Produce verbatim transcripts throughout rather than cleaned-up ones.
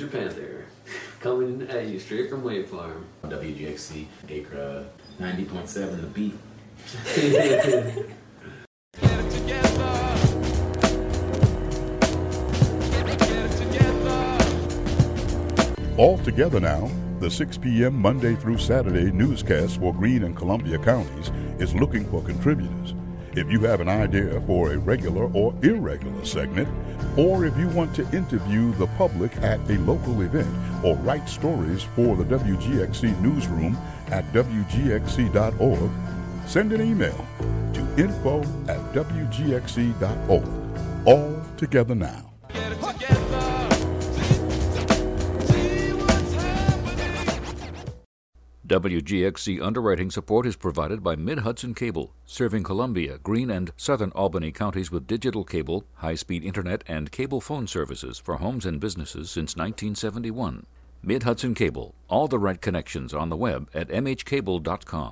Panther, coming at you straight from Wave Farm. W G X C, Acra, ninety point seven, The Beat. All Together Now, the six p.m. Monday through Saturday newscast for Greene and Columbia counties, is looking for contributors. If you have an idea for a regular or irregular segment, or if you want to interview the public at a local event or write stories for the W G X C newsroom at W G X C dot org, send an email to info at W G X C dot org. All Together Now. W G X C underwriting support is provided by Mid-Hudson Cable, serving Columbia, Greene, and southern Albany counties with digital cable, high-speed internet, and cable phone services for homes and businesses since nineteen seventy-one. Mid-Hudson Cable, all the right connections on the web at m h cable dot com.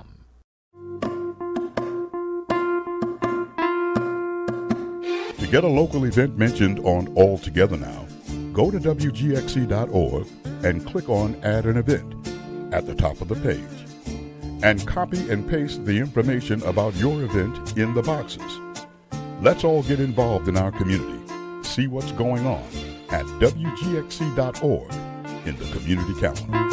To get a local event mentioned on All Together Now, go to W G X C dot org and click on Add an Event at the top of the page, and copy and paste the information about your event in the boxes. Let's all get involved in our community. See what's going on at W G X C dot org in the community calendar.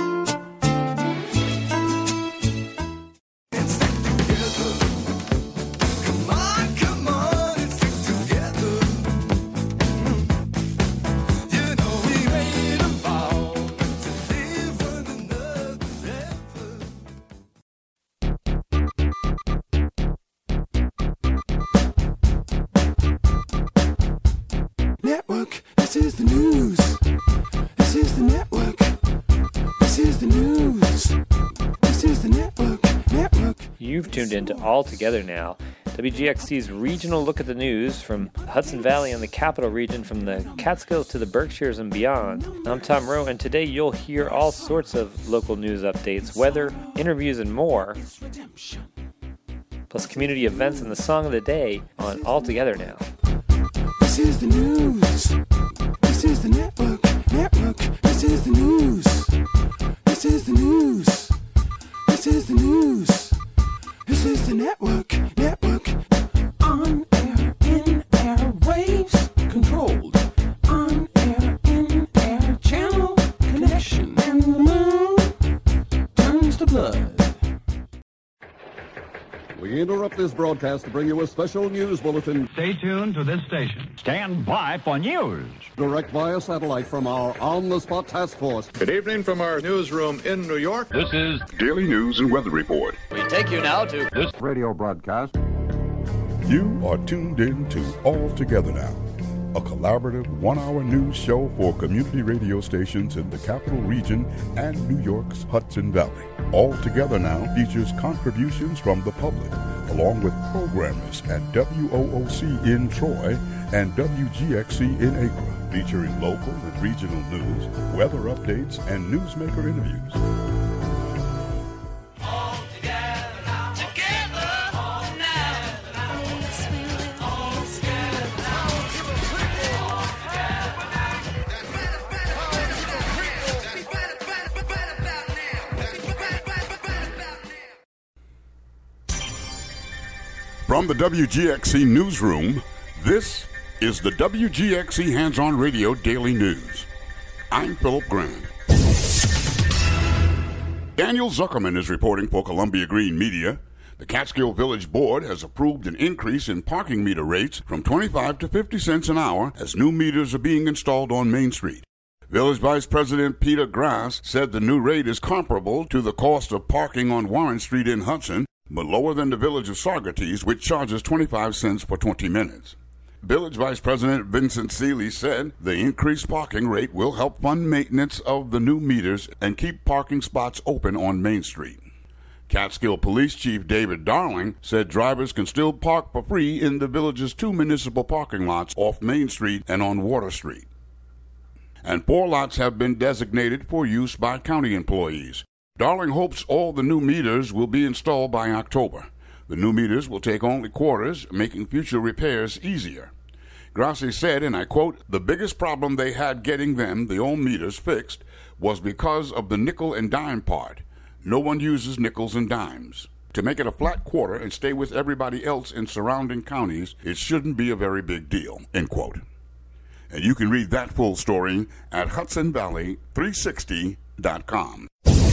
Tuned into All Together Now, W G X C's regional look at the news from Hudson Valley and the Capital Region, from the Catskills to the Berkshires and beyond. I'm Tom Rowe, and today you'll hear all sorts of local news updates, weather, interviews, and more, plus community events and the song of the day on All Together Now. This is the news. This is the network. Network. This is the news. This is the news. This is the news. This is the network, network, on air, in air, waves, controlled, on air, in air, channel, connection, and the moon turns to blood. We interrupt this broadcast to bring you a special news bulletin. Stay tuned to this station. Stand by for news. Direct via satellite from our on-the-spot task force. Good evening from our newsroom in New York. This is Daily News and Weather Report. We take you now to this radio broadcast. You are tuned in to All Together Now, a collaborative one-hour news show for community radio stations in the Capital Region and New York's Hudson Valley. All Together Now features contributions from the public, along with programmers at W O O C in Troy and W G X C in Acra, featuring local and regional news, weather updates, and newsmaker interviews. From the W G X C newsroom, this is the W G X C Hands-On Radio Daily News. I'm Philip Grant. Daniel Zuckerman is reporting for Columbia Greene Media. The Catskill Village Board has approved an increase in parking meter rates from twenty-five to fifty cents an hour as new meters are being installed on Main Street. Village Vice President Peter Grass said the new rate is comparable to the cost of parking on Warren Street in Hudson, but lower than the village of Saugerties, which charges twenty-five cents for twenty minutes. Village Vice President Vincent Seeley said the increased parking rate will help fund maintenance of the new meters and keep parking spots open on Main Street. Catskill Police Chief David Darling said drivers can still park for free in the village's two municipal parking lots off Main Street and on Water Street. And four lots have been designated for use by county employees. Darling hopes all the new meters will be installed by October. The new meters will take only quarters, making future repairs easier. Grassi said, and I quote, "The biggest problem they had getting them, the old meters, fixed was because of the nickel and dime part. No one uses nickels and dimes. To make it a flat quarter and stay with everybody else in surrounding counties, it shouldn't be a very big deal," end quote. And you can read that full story at Hudson Valley three sixty dot com.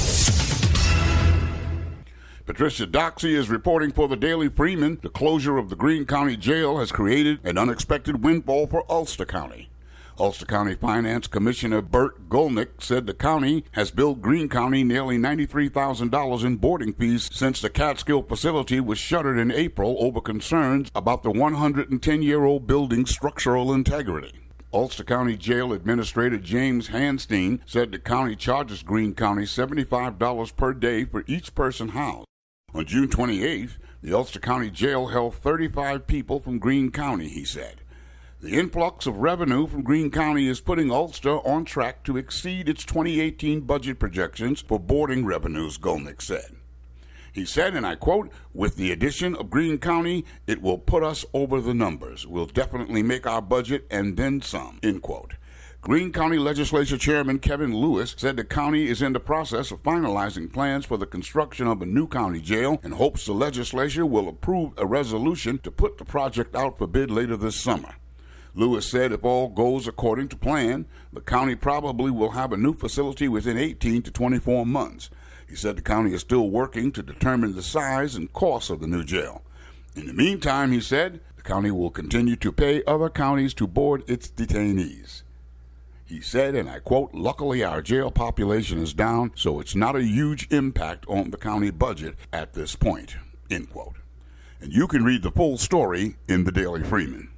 Patricia Doxey is reporting for the Daily Freeman. The closure of the Greene County Jail has created an unexpected windfall for Ulster County. Ulster County Finance Commissioner Bert Golnick said the county has billed Greene County nearly ninety-three thousand dollars in boarding fees since the Catskill facility was shuttered in April over concerns about the one hundred ten-year-old building's structural integrity. Ulster County Jail Administrator James Hanstein said the county charges Greene County seventy-five dollars per day for each person housed. On June twenty-eighth, the Ulster County Jail held thirty-five people from Greene County, he said. The influx of revenue from Greene County is putting Ulster on track to exceed its twenty eighteen budget projections for boarding revenues, Golnick said. He said, and I quote, "With the addition of Greene County, it will put us over the numbers. We'll definitely make our budget and then some," end quote. Greene County Legislature Chairman Kevin Lewis said the county is in the process of finalizing plans for the construction of a new county jail and hopes the legislature will approve a resolution to put the project out for bid later this summer. Lewis said if all goes according to plan, the county probably will have a new facility within eighteen to twenty-four months. He said the county is still working to determine the size and cost of the new jail. In the meantime, he said, the county will continue to pay other counties to board its detainees. He said, and I quote, "Luckily our jail population is down, so it's not a huge impact on the county budget at this point," end quote. And you can read the full story in the Daily Freeman.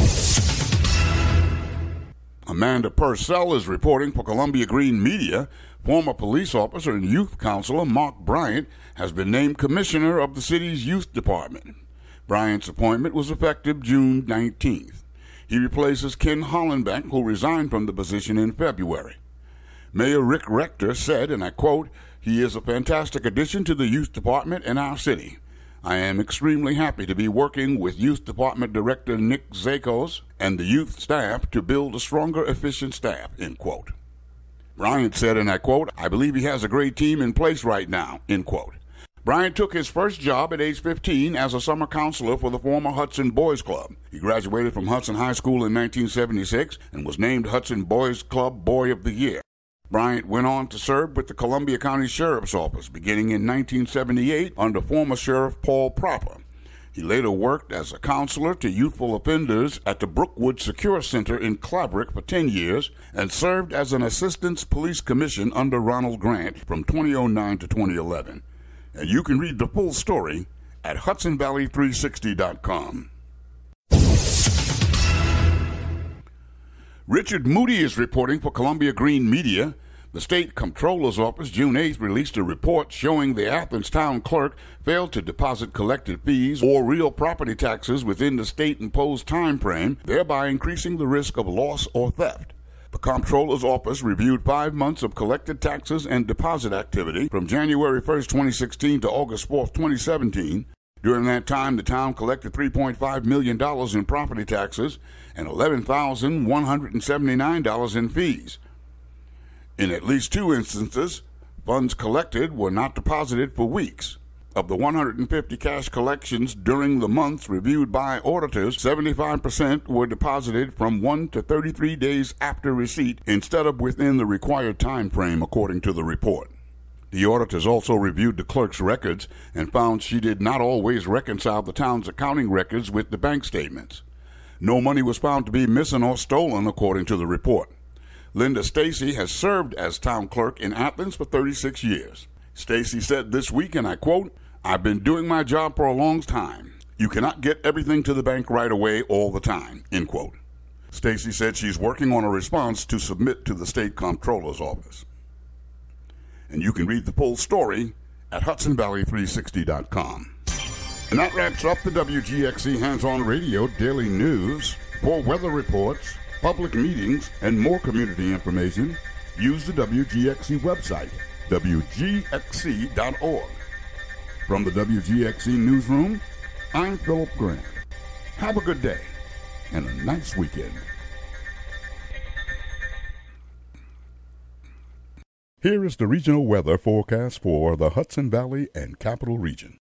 Amanda Purcell is reporting for Columbia Green Media. Former police officer and youth counselor Mark Bryant has been named commissioner of the city's youth department. Bryant's appointment was effective June nineteenth. He replaces Ken Hollenbeck, who resigned from the position in February. Mayor Rick Rector said, and I quote, "He is a fantastic addition to the youth department in our city. I am extremely happy to be working with Youth Department Director Nick Zakos and the youth staff to build a stronger, efficient staff," end quote. Bryant said, and I quote, "I believe he has a great team in place right now," end quote. Bryant took his first job at age fifteen as a summer counselor for the former Hudson Boys Club. He graduated from Hudson High School in nineteen seventy-six and was named Hudson Boys Club Boy of the Year. Bryant went on to serve with the Columbia County Sheriff's Office beginning in nineteen seventy-eight under former Sheriff Paul Proper. He later worked as a counselor to youthful offenders at the Brookwood Secure Center in Claverick for ten years and served as an assistant police commission under Ronald Grant from twenty oh nine to twenty eleven. And you can read the full story at Hudson Valley three sixty dot com. Richard Moody is reporting for Columbia Green Media. The State Comptroller's Office June eighth released a report showing the Athens town clerk failed to deposit collected fees or real property taxes within the state-imposed time frame, thereby increasing the risk of loss or theft. The Comptroller's Office reviewed five months of collected taxes and deposit activity from January first, twenty sixteen to August fourth, twenty seventeen. During that time, the town collected three point five million dollars in property taxes and eleven thousand one hundred seventy-nine dollars in fees. In at least two instances, funds collected were not deposited for weeks. Of the one hundred fifty cash collections during the months reviewed by auditors, seventy-five percent were deposited from one to thirty-three days after receipt instead of within the required time frame, according to the report. The auditors also reviewed the clerk's records and found she did not always reconcile the town's accounting records with the bank statements. No money was found to be missing or stolen, according to the report. Linda Stacy has served as town clerk in Athens for thirty-six years. Stacy said this week, and I quote, "I've been doing my job for a long time. You cannot get everything to the bank right away all the time," end quote. Stacy said she's working on a response to submit to the State Comptroller's Office. And you can read the full story at Hudson Valley three sixty dot com. And that wraps up the W G X C Hands-On Radio Daily News. For weather reports, public meetings, and more community information, use the W G X C website, W G X C dot org. From the W G X C Newsroom, I'm Philip Grant. Have a good day, and a nice weekend. Here is the regional weather forecast for the Hudson Valley and Capital Region.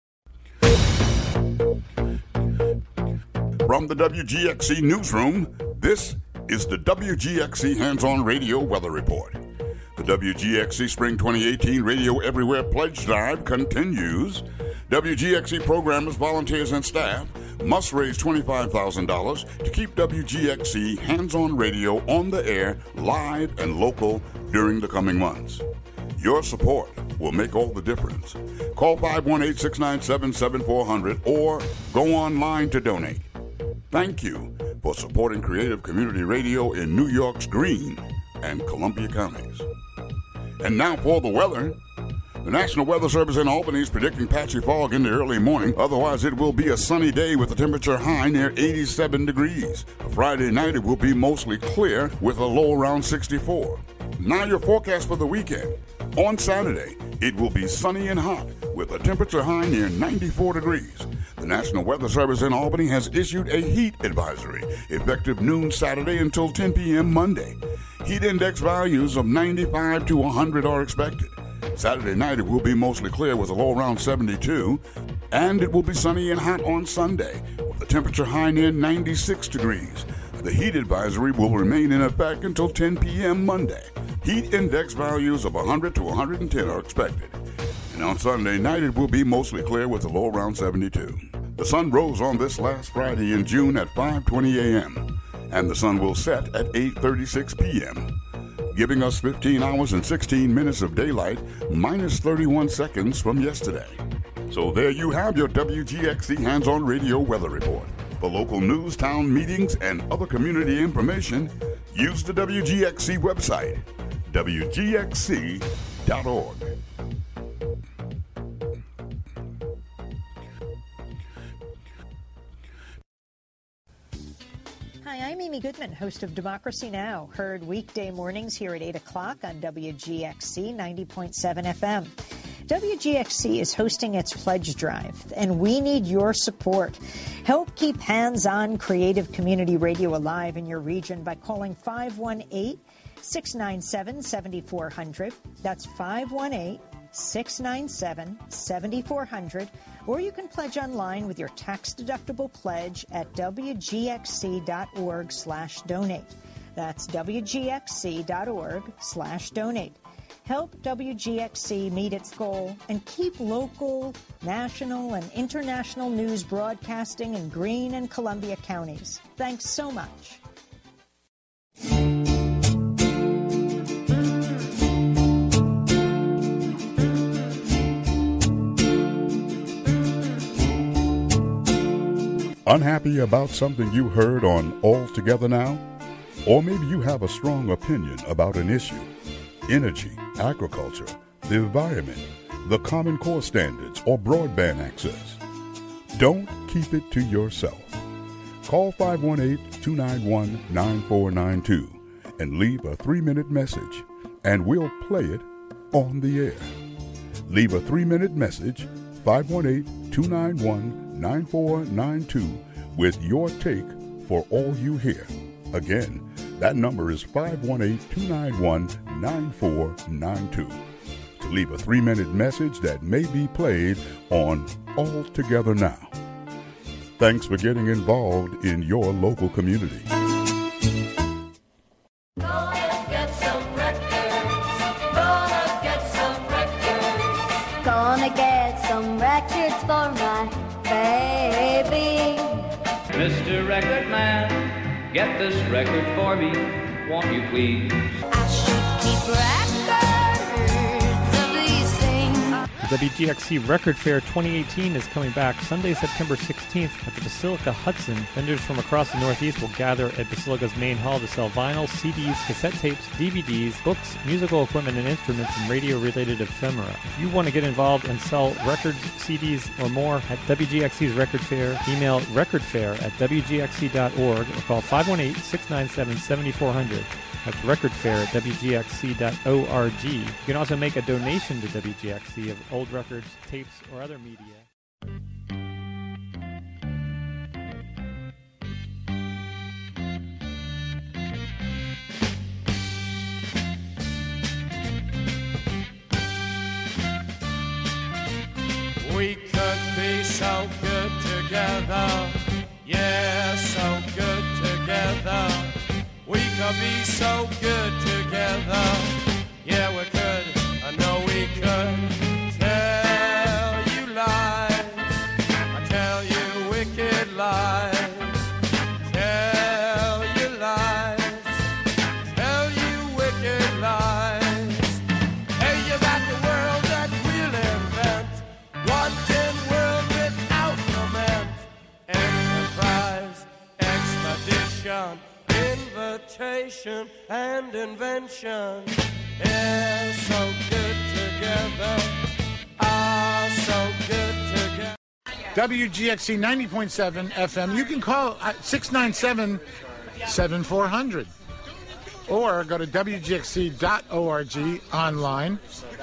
From the W G X C Newsroom, this is the W G X C Hands-On Radio Weather Report. The W G X C Spring twenty eighteen Radio Everywhere Pledge Drive continues. W G X C programmers, volunteers, and staff must raise twenty-five thousand dollars to keep W G X C Hands-On Radio on the air, live and local during the coming months. Your support will make all the difference. Call five one eight, six nine seven, seven four zero zero or go online to donate. Thank you for supporting creative community radio in New York's Greene and Columbia counties. And now for the weather. The National Weather Service in Albany is predicting patchy fog in the early morning. Otherwise, it will be a sunny day with a temperature high near eighty-seven degrees. Friday night, it will be mostly clear with a low around sixty-four. Now your forecast for the weekend. On Saturday, it will be sunny and hot with a temperature high near ninety-four degrees. The National Weather Service in Albany has issued a heat advisory effective noon Saturday until ten p.m. Monday. Heat index values of ninety-five to one hundred are expected. Saturday night it will be mostly clear with a low around seventy-two, and it will be sunny and hot on Sunday with a temperature high near ninety-six degrees. The heat advisory will remain in effect until ten p.m. Monday. Heat index values of one hundred to one hundred ten are expected. And on Sunday night it will be mostly clear with a low around seventy-two. The sun rose on this last Friday in June at five twenty a.m. and the sun will set at eight thirty-six p.m., giving us fifteen hours and sixteen minutes of daylight, minus thirty-one seconds from yesterday. So there you have your W G X C Hands-On Radio Weather Report. For local news, town meetings, and other community information, use the W G X C website, W G X C dot org. Hi, I'm Amy Goodman, host of Democracy Now!, heard weekday mornings here at eight o'clock on W G X C ninety point seven F M. W G X C is hosting its pledge drive, and we need your support. Help keep hands-on creative community radio alive in your region by calling five one eight, six nine seven, seven four zero zero. That's five one eight, six nine seven, seven four zero zero. Or you can pledge online with your tax-deductible pledge at W G X C dot org slash donate. That's W G X C dot org slash donate. Help W G X C meet its goal and keep local, national, and international news broadcasting in Greene and Columbia counties. Thanks so much. Unhappy about something you heard on All Together Now? Or maybe you have a strong opinion about an issue. Energy, agriculture, the environment, the Common Core standards, or broadband access. Don't keep it to yourself. Call five one eight, two nine one, nine four nine two and leave a three-minute message, and we'll play it on the air. Leave a three-minute message, five one eight, two nine one, nine four nine two, with your take for all you hear. Again, that number is five one eight, two nine one, nine four nine two. To leave a three-minute message that may be played on All Together Now. Thanks for getting involved in your local community. Gonna get some records. Gonna get some records. Gonna get some records for my baby. Mister Record Man, get this record for me, won't you please? I should keep records of these things. The W G X C Record Fair twenty eighteen is coming back Sunday, September sixteenth at the Basilica Hudson. Vendors from across the Northeast will gather at Basilica's main hall to sell vinyl, C Ds, cassette tapes, D V Ds, books, musical equipment and instruments, and radio-related ephemera. If you want to get involved and sell records, C Ds, or more at W G X C's Record Fair, email recordfair at W G X C dot org or call five one eight, six nine seven, seven four zero zero. That's Record Fair at W G X C dot org. You can also make a donation to W G X C of old records, tapes, or other media. could be so good together. Yeah, so good together. We could be so good together. Yeah, we could. I know we could. Tell you lies. I tell you wicked lies. Tell you lies. Tell you wicked lies. Hey, you got the world that we'll invent. One tin world without lament. Enterprise, expedition, invitation, and invention. Yeah, so good together. Ah, so good together. W G X C ninety point seven F M. You can call six nine seven, seven four zero zero or go to W G X C dot org online.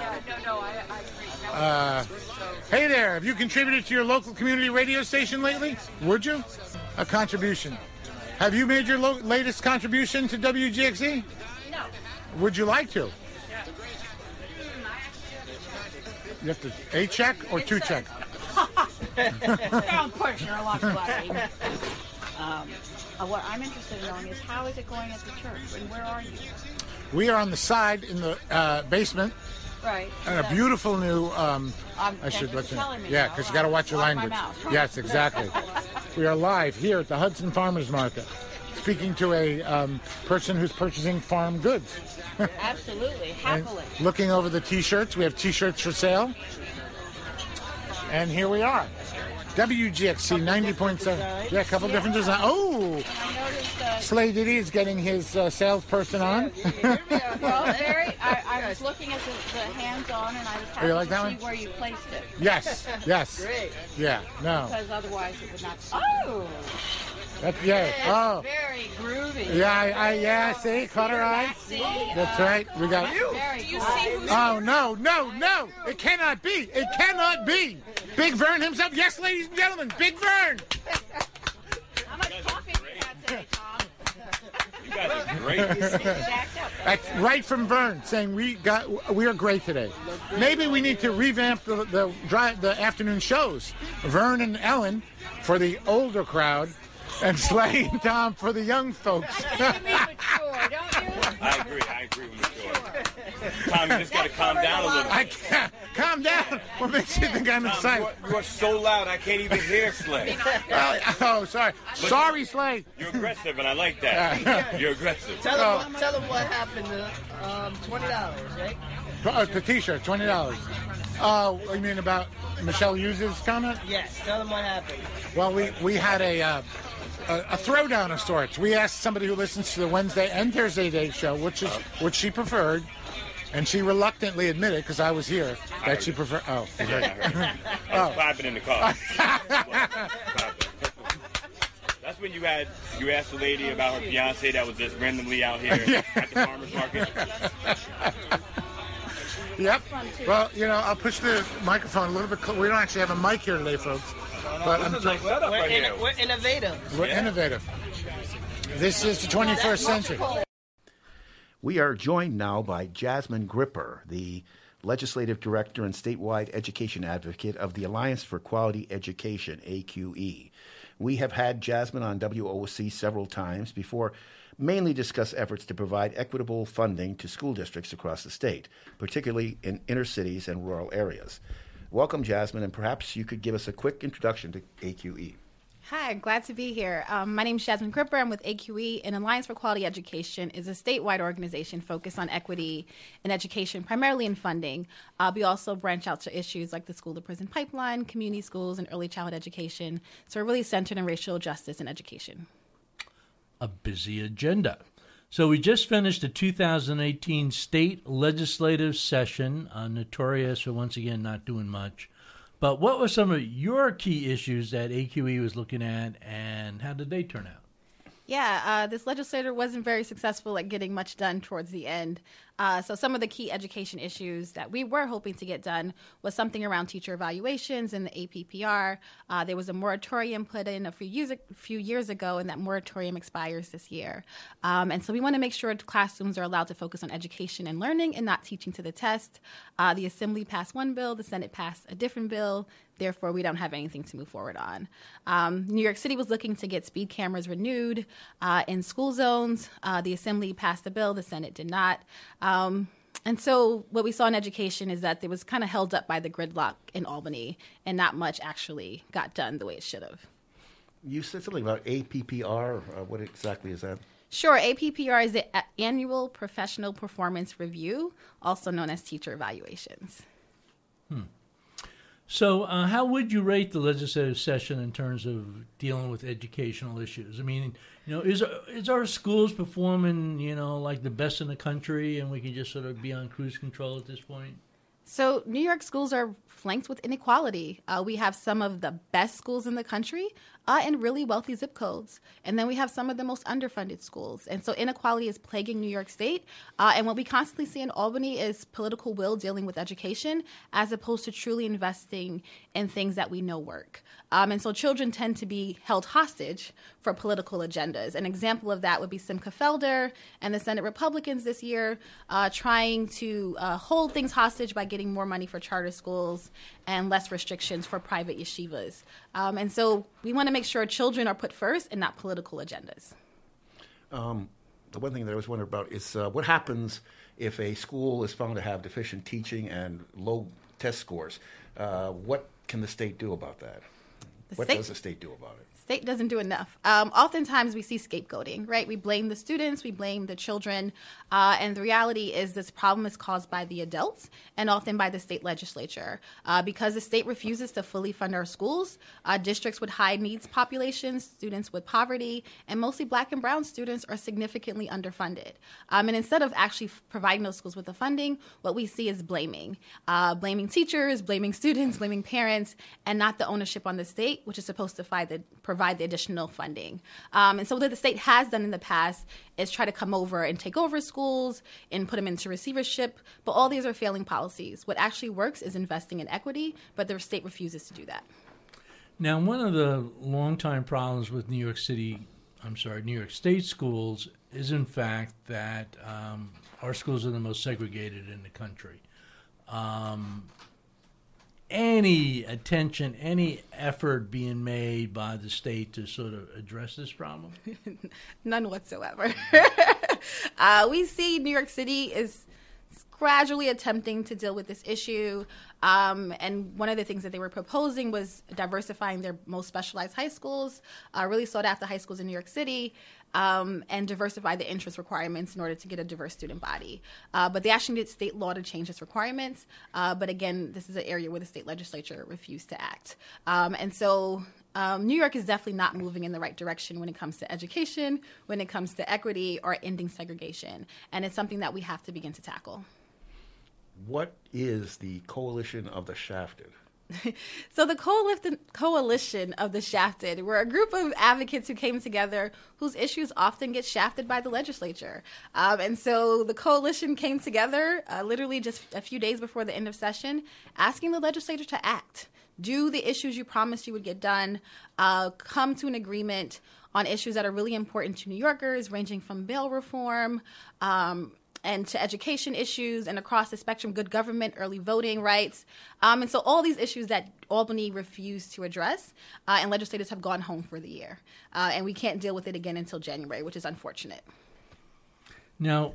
Uh, hey there, have you contributed to your local community radio station lately? Would you? A contribution. Have you made your lo- latest contribution to W G X C? No. Would you like to? You have to a check or two check? Don't push her a lot of money. Um, uh, what I'm interested in knowing is how is it going at the church and where are you? We are on the side in the uh, basement. Right. And a beautiful new. Um, um, I should let you know. Me Yeah, because you got to watch your Watch language. my mouth. Yes, exactly. We are live here at the Hudson Farmers Market, speaking to a um, person who's purchasing farm goods. Absolutely, happily. And looking over the T-shirts, we have T-shirts for sale. And here we are. W G X C ninety point seven. Yeah, a couple yeah. different designs. Oh! Uh, Slay Diddy is getting his uh, salesperson on. Well, Barry, I, I was looking at the, the hands-on, and I was happy like to that see one? where you placed it. Yes, yes. Great. Yeah, no. Because otherwise it would not... Oh! That's, yeah. It's oh. very groovy. Yeah, I, I, yeah, see? Caught her eye? See? That's uh, right. We got you. Do you see who's... Oh, no, no, no. It cannot be. It cannot be. Big Vern himself. Yes, ladies and gentlemen, Big Vern. How much coffee do you have today, Tom? You guys are great. That's right from Vern, saying we got we are great today. Maybe we need to revamp the the, dry, the afternoon shows. Vern and Ellen for the older crowd, and Slay and Tom for the young folks. You mean mature, don't you? I agree. I agree with mature. Tom, you just got to calm down a little bit. I can't. Calm down. What makes you think I'm Tom, excited? You are, you are so loud, I can't even hear Slay. oh, oh, sorry. But sorry, Slay. You're aggressive, and I like that. You're aggressive. Tell them, tell them what happened to um, twenty dollars, right? Oh, the T-shirt, twenty dollars. Oh, uh, you mean about Michelle Hughes' comment? Yes. Tell them what happened. Well, we, we had a... Uh, A, a throwdown of sorts. We asked somebody who listens to the Wednesday and Thursday day show, which is which she preferred, and she reluctantly admitted, because I was here, that she preferred. Oh, I heard, I heard. I was clapping in the car. That's when you had you asked the lady about her fiance that was just randomly out here at the farmers market. Yep. Well, you know, I'll push the microphone a little bit. Cl- we don't actually have a mic here today, folks. But I'm like we're, right in, we're innovative. We're yeah. innovative. This is the twenty-first century. We are joined now by Jasmine Gripper, the Legislative Director and statewide education advocate of the Alliance for Quality Education, A Q E. We have had Jasmine on W O C several times before, mainly discuss efforts to provide equitable funding to school districts across the state, particularly in inner cities and rural areas. Welcome, Jasmine, and perhaps you could give us a quick introduction to A Q E. Hi, glad to be here. Um, my name is Jasmine Gripper. I'm with A Q E, and Alliance for Quality Education is a statewide organization focused on equity in education, primarily in funding. Uh, we also branch out to issues like the school-to-prison pipeline, community schools, and early childhood education. So we're really centered in racial justice and education. A busy agenda. So we just finished the two thousand eighteen state legislative session, uh, notorious for once again not doing much. But what were some of your key issues that A Q E was looking at, and how did they turn out? Yeah, uh, this legislator wasn't very successful at getting much done towards the end. Uh, so some of the key education issues that we were hoping to get done was something around teacher evaluations and the A P P R. Uh, there was a moratorium put in a few years, a few years ago, and that moratorium expires this year. Um, and so we want to make sure classrooms are allowed to focus on education and learning and not teaching to the test. Uh, the Assembly passed one bill, the Senate passed a different bill. Therefore, we don't have anything to move forward on. Um, New York City was looking to get speed cameras renewed uh, in school zones. Uh, the Assembly passed the bill. The Senate did not. Um, and so what we saw in education is that it was kind of held up by the gridlock in Albany, and not much actually got done the way it should have. You said something about A P P R. Uh, what exactly is that? Sure. A P P R is the A- Annual Professional Performance Review, also known as teacher evaluations. Hmm. So uh, how would you rate the legislative session in terms of dealing with educational issues? I mean, you know, is is our schools performing, you know, like the best in the country, and we can just sort of be on cruise control at this point? So New York schools are flanked with inequality. Uh, we have some of the best schools in the country uh, and really wealthy zip codes. And then we have some of the most underfunded schools. And so inequality is plaguing New York State. Uh, and what we constantly see in Albany is political will dealing with education as opposed to truly investing in things that we know work. Um, and so children tend to be held hostage for political agendas. An example of that would be Simcha Felder and the Senate Republicans this year uh, trying to uh, hold things hostage by getting more money for charter schools and less restrictions for private yeshivas. Um, and so we want to make sure children are put first and not political agendas. Um, the one thing that I was wondering about is uh, what happens if a school is found to have deficient teaching and low test scores? Uh, what can the state do about that? The what state- does the state do about it? State doesn't do enough. Um, oftentimes we see scapegoating, right? We blame the students, we blame the children, uh, and the reality is this problem is caused by the adults and often by the state legislature. Uh, because the state refuses to fully fund our schools, uh, districts with high needs populations, students with poverty, and mostly black and brown students are significantly underfunded. Um, and instead of actually f- providing those schools with the funding, what we see is blaming. Uh, blaming teachers, blaming students, blaming parents, and not the ownership on the state, which is supposed to provide the, provide the additional funding. Um, and so what the state has done in the past is try to come over and take over schools and put them into receivership, but all these are failing policies. What actually works is investing in equity, but the state refuses to do that. Now, one of the longtime problems with New York City, I'm sorry, New York State schools is in fact that um, our schools are the most segregated in the country. Um, any attention, any effort being made by the state to sort of address this problem? None whatsoever. uh, we see New York City is gradually attempting to deal with this issue. Um, and one of the things that they were proposing was diversifying their most specialized high schools, uh, really sought after high schools in New York City, um, and diversify the entrance requirements in order to get a diverse student body. Uh, but they actually needed state law to change its requirements. Uh, but again, this is an area where the state legislature refused to act. Um, and so um, New York is definitely not moving in the right direction when it comes to education, when it comes to equity, or ending segregation. And it's something that we have to begin to tackle. What is the Coalition of the Shafted? So the coalition, coalition of the Shafted were a group of advocates who came together whose issues often get shafted by the legislature. Um, and so the coalition came together uh, literally just a few days before the end of session, asking the legislature to act. Do the issues you promised you would get done, uh, come to an agreement on issues that are really important to New Yorkers, ranging from bail reform, um, and to education issues, and across the spectrum, good government, early voting rights. Um, and so all these issues that Albany refused to address, uh, and legislators have gone home for the year. Uh, and we can't deal with it again until January, which is unfortunate. Now,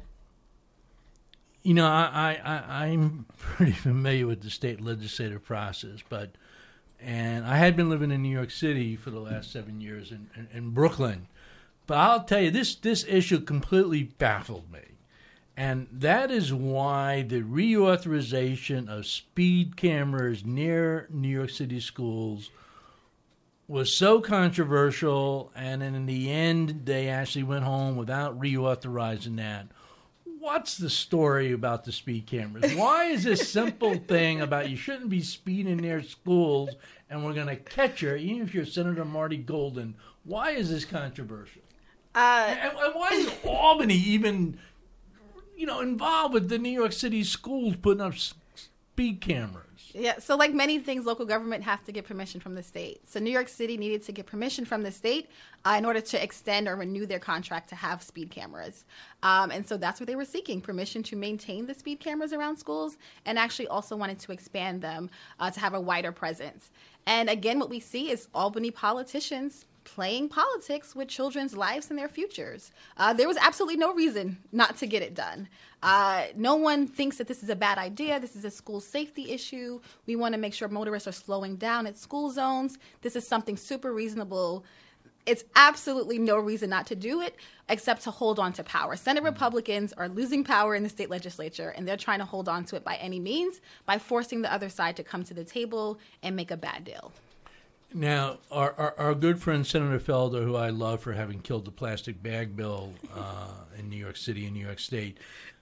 you know, I, I, I'm pretty familiar with the state legislative process, but, and I had been living in New York City for the last seven years in, in, in Brooklyn. But I'll tell you, this, this issue completely baffled me. And that is why the reauthorization of speed cameras near New York City schools was so controversial, and then in the end, they actually went home without reauthorizing that. What's the story about the speed cameras? Why is this simple thing about you shouldn't be speeding near schools and we're going to catch you, even if you're Senator Marty Golden, why is this controversial? Uh, and, and why is Albany even... you know, involved with the New York City schools putting up speed cameras? Yeah, so like many things, local government have to get permission from the state. So New York City needed to get permission from the state uh, in order to extend or renew their contract to have speed cameras. Um, and so that's what they were seeking, permission to maintain the speed cameras around schools, and actually also wanted to expand them uh, to have a wider presence. And again, what we see is Albany politicians playing politics with children's lives and their futures. Uh, there was absolutely no reason not to get it done. Uh, no one thinks that this is a bad idea. This is a school safety issue. We want to make sure motorists are slowing down at school zones. This is something super reasonable. It's absolutely no reason not to do it except to hold on to power. Senate Republicans are losing power in the state legislature, and they're trying to hold on to it by any means by forcing the other side to come to the table and make a bad deal. Now, our, our, our good friend Senator Felder, who I love for having killed the plastic bag bill uh, in New York City and New York State,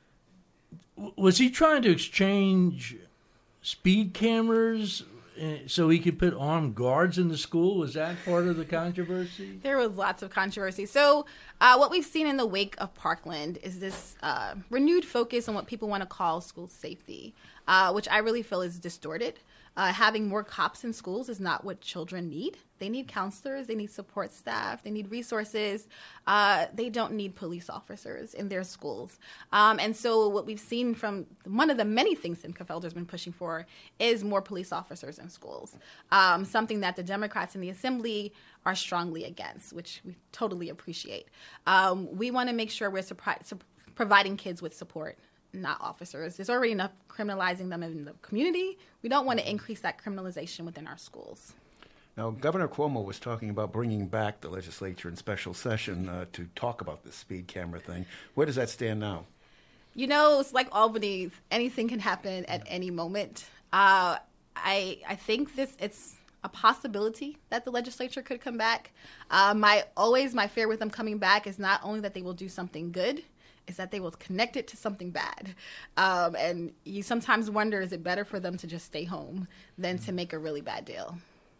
w- was he trying to exchange speed cameras so he could put armed guards in the school? Was that part of the controversy? There was lots of controversy. So uh, what we've seen in the wake of Parkland is this uh, renewed focus on what people want to call school safety, uh, which I really feel is distorted. Uh, having more cops in schools is not what children need. They need counselors. They need support staff. They need resources. Uh, they don't need police officers in their schools. Um, and so what we've seen from one of the many things Simcha Felder's been pushing for is more police officers in schools, um, something that the Democrats in the Assembly are strongly against, which we totally appreciate. Um, we want to make sure we're surpri- su- providing kids with support, not officers. There's already enough criminalizing them in the community. We don't want to increase that criminalization within our schools. Now, Governor Cuomo was talking about bringing back the legislature in special session uh, to talk about this speed camera thing. Where does that stand now? You know, it's like Albany. Anything can happen at any moment. Uh, I I think this it's a possibility that the legislature could come back. Uh, my always my fear with them coming back is not only that they will do something good, is that they will connect it to something bad. Um, and you sometimes wonder, is it better for them to just stay home than to make a really bad deal?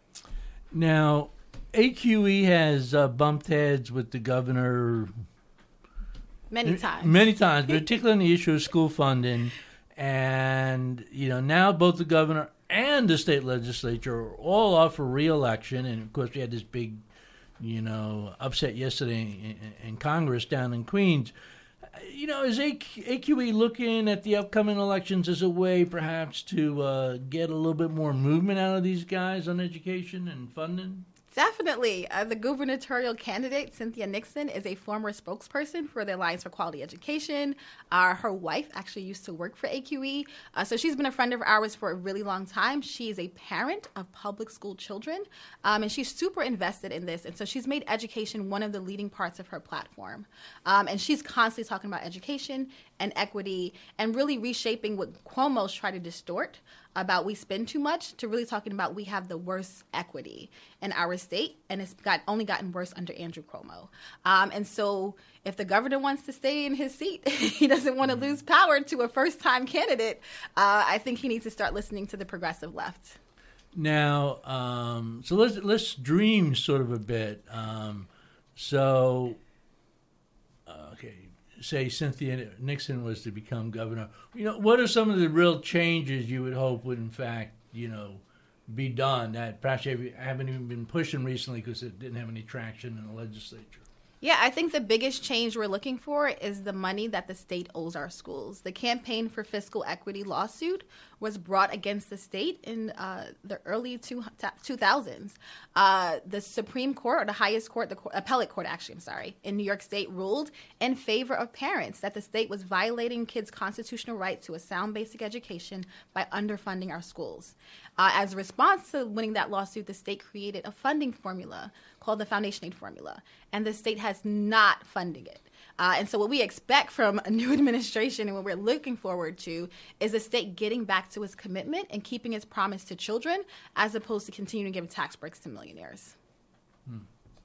Now, A Q E has uh, bumped heads with the governor many times. Many times, particularly on the issue of school funding. And, you know, now both the governor and the state legislature are all up for re-election. And, of course, we had this big, you know, upset yesterday in, in Congress down in Queens. You know, is A Q E looking at the upcoming elections as a way perhaps to uh, get a little bit more movement out of these guys on education and funding? Definitely. Uh, the gubernatorial candidate, Cynthia Nixon, is a former spokesperson for the Alliance for Quality Education. Uh, her wife actually used to work for A Q E. Uh, so she's been a friend of ours for a really long time. She is a parent of public school children, um, and she's super invested in this. And so she's made education one of the leading parts of her platform. Um, and she's constantly talking about education and equity and really reshaping what Cuomo's tried to distort about we spend too much to really talking about we have the worst equity in our state, and it's got only gotten worse under Andrew Cuomo. Um, and so if the governor wants to stay in his seat, he doesn't want to lose power to a first-time candidate, uh, I think he needs to start listening to the progressive left. Now, um, so let's let's dream sort of a bit. Um, so, uh, okay. Say Cynthia Nixon was to become governor, you know, what are some of the real changes you would hope would, in fact, you know, be done that perhaps you haven't even been pushing recently because it didn't have any traction in the legislature? Yeah, I think the biggest change we're looking for is the money that the state owes our schools. The Campaign for Fiscal Equity lawsuit was brought against the state in uh, the early two thousands. Uh, the Supreme Court, or the highest court, the court, appellate court actually, I'm sorry, in New York State ruled in favor of parents that the state was violating kids' constitutional right to a sound basic education by underfunding our schools. Uh, as a response to winning that lawsuit, the state created a funding formula called the Foundation Aid Formula, and the state has not funded it. Uh, and so what we expect from a new administration and what we're looking forward to is the state getting back to its commitment and keeping its promise to children as opposed to continuing to give tax breaks to millionaires. Hmm.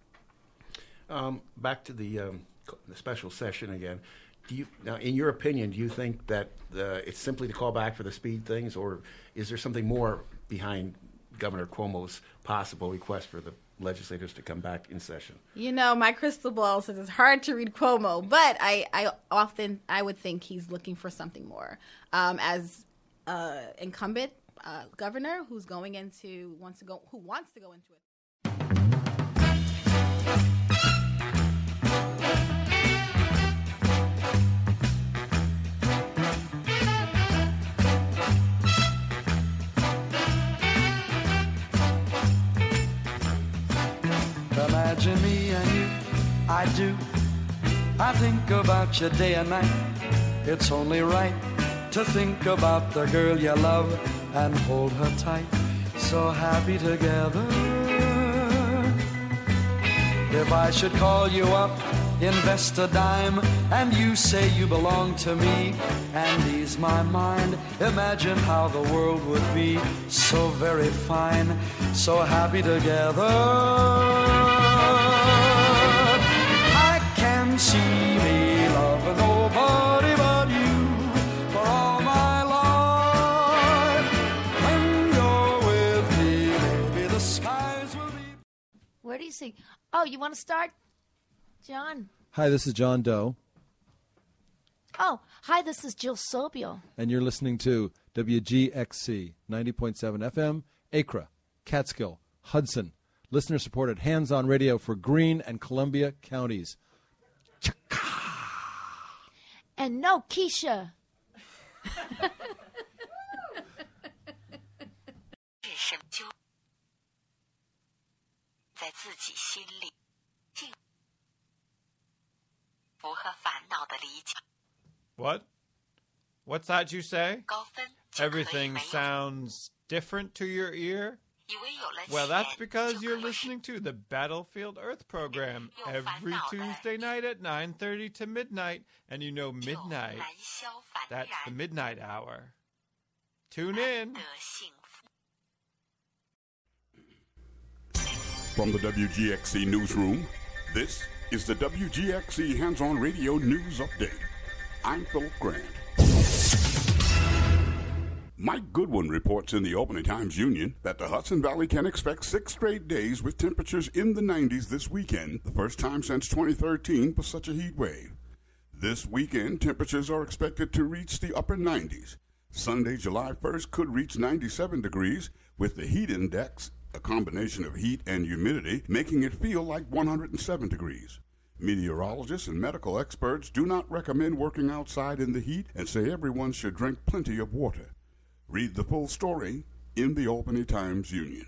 Um, back to the, um, the special session again. Do you, now, in your opinion, do you think that uh, it's simply to call back for the speed things, or is there something more behind Governor Cuomo's possible request for the legislators to come back in session? You know, my crystal ball says it's hard to read Cuomo, but I, I often, I would think he's looking for something more. Um, as uh, incumbent uh, governor who's going into wants to go who wants to go into it. Imagine me and you, I do. I think about you day and night. It's only right to think about the girl you love and hold her tight. So happy together. If I should call you up, invest a dime, and you say you belong to me and ease my mind, imagine how the world would be so very fine, so happy together. I can see me loving nobody but you for all my life. When you're with me, maybe the skies will be... Where do you see? Oh, you want to start? John. Hi, this is John Doe. Oh, hi, this is Jill Sobio. And you're listening to W G X C ninety point seven F M, Acra, Catskill, Hudson. Listener-supported hands-on radio for Greene and Columbia counties. And no Keisha. 在自己心里幸福和烦恼的理解。 What? What's that you say? Everything sounds different to your ear? Well, that's because you're listening to the Battlefield Earth program every Tuesday night at nine thirty to midnight. And you know midnight, that's the midnight hour. Tune in. From the W G X C Newsroom, this is the W G X C Hands-On Radio News Update. I'm Philip Grant. Mike Goodwin reports in the Albany Times-Union that the Hudson Valley can expect six straight days with temperatures in the nineties this weekend, the first time since twenty thirteen for such a heat wave. This weekend, temperatures are expected to reach the upper nineties. Sunday, July first, could reach ninety-seven degrees, with the heat index, a combination of heat and humidity, making it feel like one hundred seven degrees. Meteorologists and medical experts do not recommend working outside in the heat and say everyone should drink plenty of water. Read the full story in the Albany Times-Union.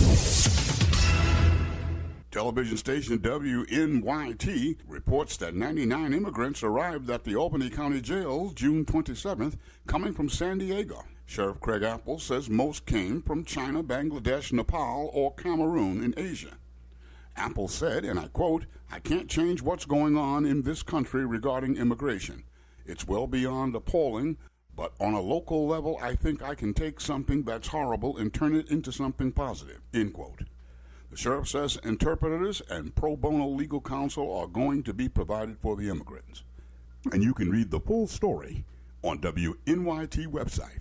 Television station W N Y T reports that ninety-nine immigrants arrived at the Albany County Jail June twenty-seventh, coming from San Diego. Sheriff Craig Apple says most came from China, Bangladesh, Nepal, or Cameroon in Asia. Apple said, and I quote, "I can't change what's going on in this country regarding immigration. It's well beyond appalling, but on a local level, I think I can take something that's horrible and turn it into something positive," end quote. The sheriff says interpreters and pro bono legal counsel are going to be provided for the immigrants. And you can read the full story on W N Y T website.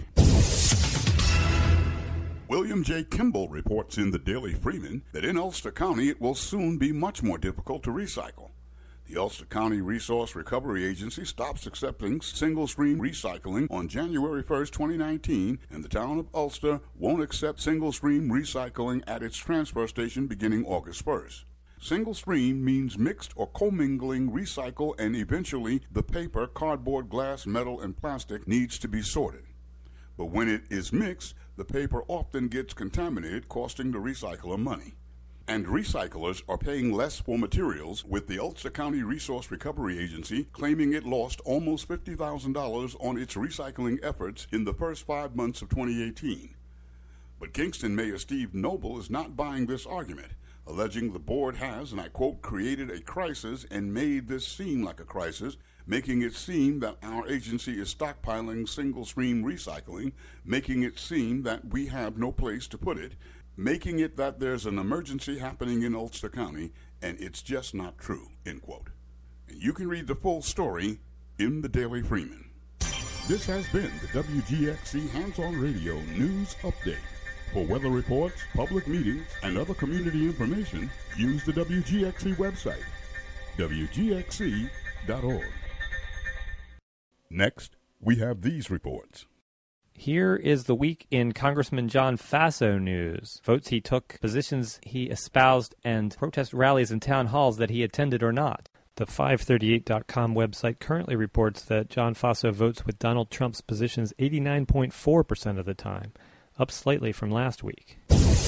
William J. Kimball reports in the Daily Freeman that in Ulster County it will soon be much more difficult to recycle. The Ulster County Resource Recovery Agency stops accepting single-stream recycling on January first, twenty nineteen, and the town of Ulster won't accept single-stream recycling at its transfer station beginning August first. Single-stream means mixed or commingling recycle, and eventually the paper, cardboard, glass, metal, and plastic needs to be sorted. But when it is mixed, the paper often gets contaminated, costing the recycler money. And recyclers are paying less for materials, with the Ulster County Resource Recovery Agency claiming it lost almost fifty thousand dollars on its recycling efforts in the first five months of twenty eighteen. But Kingston Mayor Steve Noble is not buying this argument, alleging the board has, and I quote, "created a crisis and made this seem like a crisis, making it seem that our agency is stockpiling single-stream recycling, making it seem that we have no place to put it, making it that there's an emergency happening in Ulster County, and it's just not true," end quote. And you can read the full story in the Daily Freeman. This has been the W G X C Hands-On Radio News Update. For weather reports, public meetings, and other community information, use the W G X C website, W G X C dot org. Next, we have these reports. Here is the week in Congressman John Faso news. Votes he took, positions he espoused, and protest rallies and town halls that he attended or not. The five thirty-eight dot com website currently reports that John Faso votes with Donald Trump's positions eighty-nine point four percent of the time, up slightly from last week.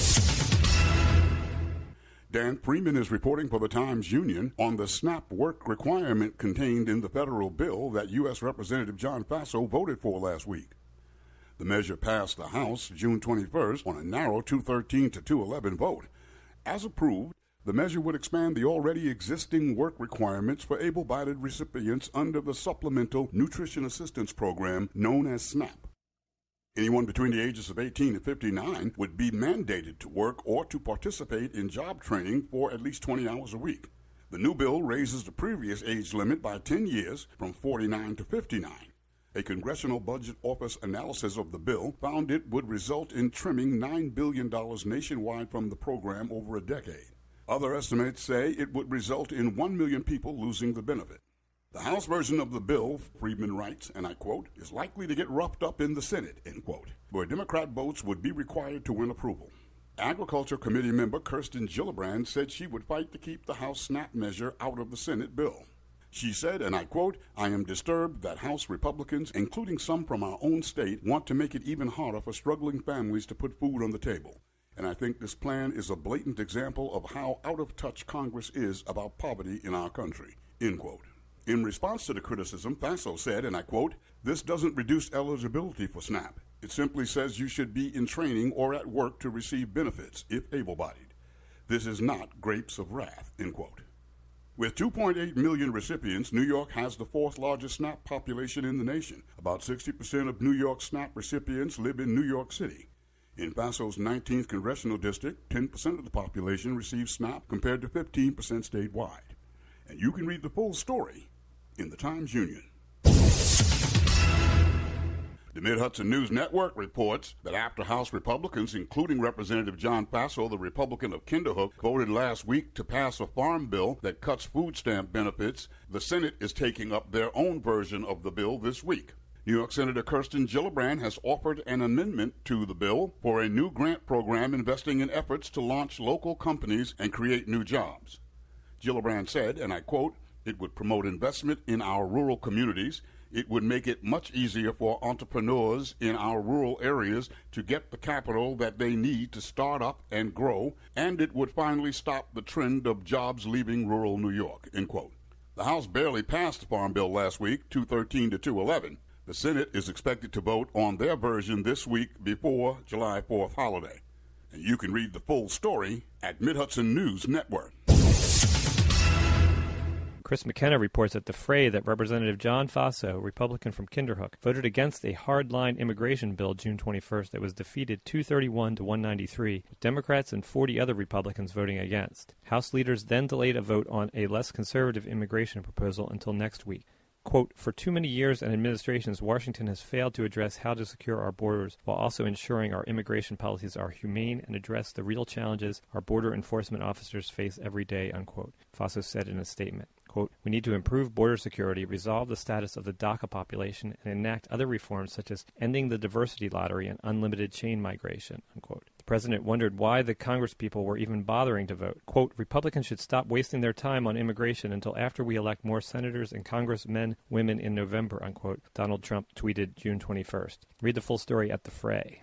Dan Freeman is reporting for the Times-Union on the SNAP work requirement contained in the federal bill that U S Representative John Faso voted for last week. The measure passed the House June twenty-first on a narrow two thirteen to two eleven vote. As approved, the measure would expand the already existing work requirements for able-bodied recipients under the Supplemental Nutrition Assistance Program known as SNAP. Anyone between the ages of eighteen and fifty-nine would be mandated to work or to participate in job training for at least twenty hours a week. The new bill raises the previous age limit by ten years from forty-nine to fifty-nine. A Congressional Budget Office analysis of the bill found it would result in trimming nine billion dollars nationwide from the program over a decade. Other estimates say it would result in one million people losing the benefit. The House version of the bill, Friedman writes, and I quote, is likely to get roughed up in the Senate, end quote, where Democrat votes would be required to win approval. Agriculture Committee member Kirsten Gillibrand said she would fight to keep the House SNAP measure out of the Senate bill. She said, and I quote, I am disturbed that House Republicans, including some from our own state, want to make it even harder for struggling families to put food on the table. And I think this plan is a blatant example of how out of touch Congress is about poverty in our country, end quote. In response to the criticism, Faso said, and I quote, this doesn't reduce eligibility for SNAP. It simply says you should be in training or at work to receive benefits if able-bodied. This is not grapes of wrath, end quote. With two point eight million recipients, New York has the fourth largest SNAP population in the nation. About sixty percent of New York SNAP recipients live in New York City. In Faso's nineteenth congressional district, ten percent of the population receives SNAP compared to fifteen percent statewide. And you can read the full story in the Times-Union. The Mid-Hudson News Network reports that after House Republicans, including Representative John Faso, the Republican of Kinderhook, voted last week to pass a farm bill that cuts food stamp benefits, the Senate is taking up their own version of the bill this week. New York Senator Kirsten Gillibrand has offered an amendment to the bill for a new grant program investing in efforts to launch local companies and create new jobs. Gillibrand said, and I quote, it would promote investment in our rural communities. It would make it much easier for entrepreneurs in our rural areas to get the capital that they need to start up and grow, and it would finally stop the trend of jobs leaving rural New York, end quote. The House barely passed the Farm Bill last week, two thirteen to two eleven. The Senate is expected to vote on their version this week before July fourth holiday. And you can read the full story at Mid-Hudson News Network. Chris McKenna reports at the Fray that Representative John Faso, Republican from Kinderhook, voted against a hardline immigration bill June twenty-first that was defeated two thirty-one to one ninety-three, with Democrats and forty other Republicans voting against. House leaders then delayed a vote on a less conservative immigration proposal until next week. Quote, for too many years and administrations, Washington has failed to address how to secure our borders while also ensuring our immigration policies are humane and address the real challenges our border enforcement officers face every day, unquote, Faso said in a statement. Quote, we need to improve border security, resolve the status of the DACA population, and enact other reforms such as ending the diversity lottery and unlimited chain migration, unquote. The president wondered why the congresspeople were even bothering to vote. Quote, Republicans should stop wasting their time on immigration until after we elect more senators and congressmen, women in November, unquote, Donald Trump tweeted June twenty-first. Read the full story at the Fray.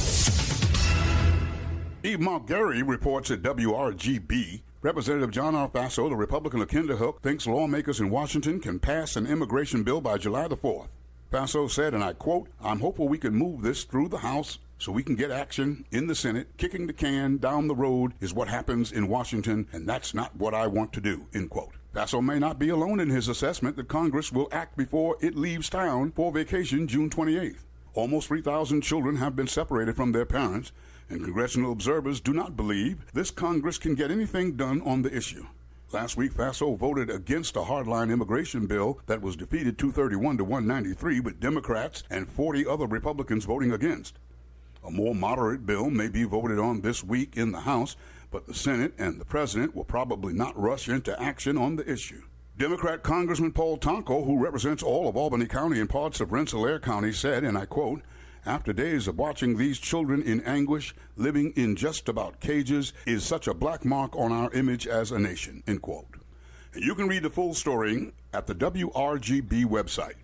Eve Montgomery reports at W R G B. Representative John R. Faso, the Republican of Kinderhook, thinks lawmakers in Washington can pass an immigration bill by July the fourth. Faso said, and I quote, I'm hopeful we can move this through the House so we can get action in the Senate. Kicking the can down the road is what happens in Washington, and that's not what I want to do, end quote. Faso may not be alone in his assessment that Congress will act before it leaves town for vacation June twenty-eighth. Almost three thousand children have been separated from their parents, and congressional observers do not believe this Congress can get anything done on the issue. Last week, Faso voted against a hardline immigration bill that was defeated two thirty-one to one ninety-three, with Democrats and forty other Republicans voting against. A more moderate bill may be voted on this week in the House, but the Senate and the President will probably not rush into action on the issue. Democrat Congressman Paul Tonko, who represents all of Albany County and parts of Rensselaer County, said, and I quote, after days of watching these children in anguish, living in just about cages, is such a black mark on our image as a nation, end quote. And you can read the full story at the W R G B website.